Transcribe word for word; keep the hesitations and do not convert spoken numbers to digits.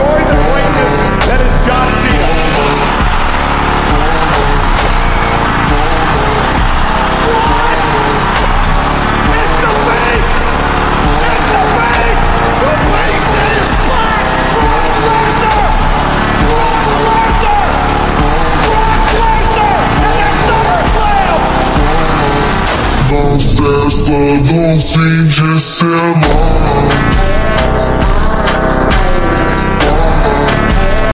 destroy the greatness that is John Cena. What? It's the face! It's the face! The face is black! Brock Lesnar! Brock Lesnar! Brock Lesnar! And that's SummerSlam! Não cessa, não finge ser mal.